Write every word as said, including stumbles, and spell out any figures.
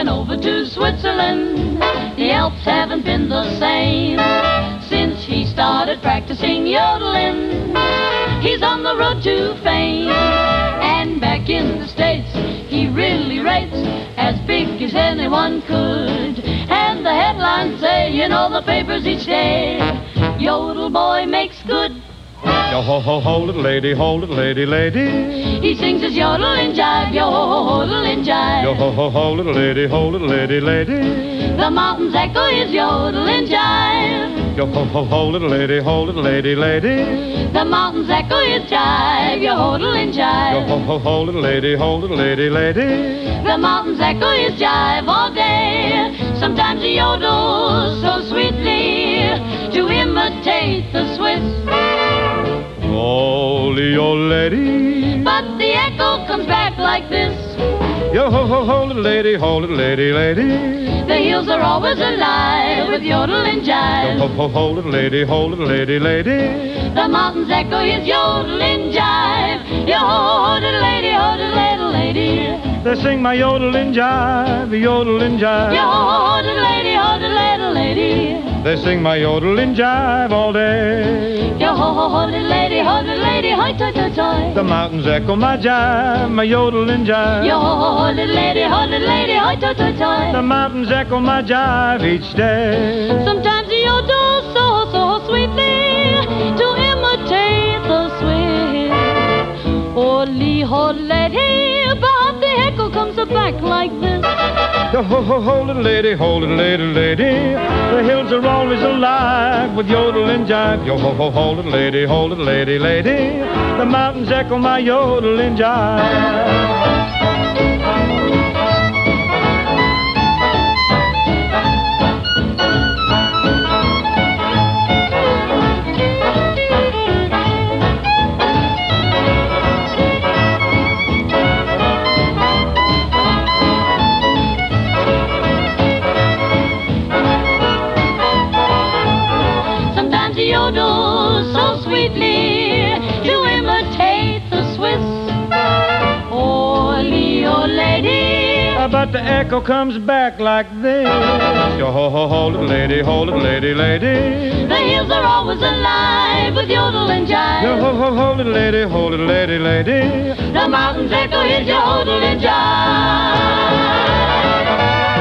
went over to Switzerland. The Alps haven't been the same since he started practicing yodeling. He's on the road to fame, and back in the States he really rates as big as anyone could. And the headlines say in all the papers each day, Yodel boy makes good. Yo ho ho, hold it, lady, hold it, lady, lady. He sings his yodel and jive, yodel and jive. Yo ho ho, hold it, lady, hold it, lady, lady. The mountains echo his yodel and jive. Yo ho ho, hold it, lady, hold it, lady, lady. The mountains echo his jive, yodel and jive. Yo ho ho, hold it, lady, hold it, lady, lady. The mountains echo his jive all day. Sometimes he yodels so sweetly to imitate the Swiss. Holy old lady. But the echo comes back like this. Yo ho ho, hold it, lady, hold it, lady, lady. The hills are always alive with yodel and jive. Yo ho ho, hold it, lady, hold it, lady, lady. The mountains echo his yodel and jive. Yo hold it, lady, hold it, little lady. They sing my yodel and jive, yodel and jive. Yo hold it, lady, hold it, little lady. They sing my yodel and jive all day. Yo hold it, lady, hold it, lady, hoy toy toy toy. The mountains echo my jive, my yodel and jive. Yo hold it, lady, hold it, lady, hoy toy toy toy. The mountains echo my jive each day. Sometimes the yodel so so sweetly to imitate the Swiss. Holy, holy lady, but the echo comes back like this. Yo ho ho, hold it, lady, hold it, lady, lady. The hills are always alive with yodel and jive. Yo ho ho, hold it, lady, hold it, lady, lady. The mountains echo my yodel and jive. Yodel so sweetly to imitate the Swiss. Oh, Leo lady. But the echo comes back like this. Yo ho ho, hold it, lady, hold it, lady, lady. The hills are always alive with yodel and jive. Yo ho ho, hold it, lady, hold it, lady, lady. The mountains echo his yodel and jive.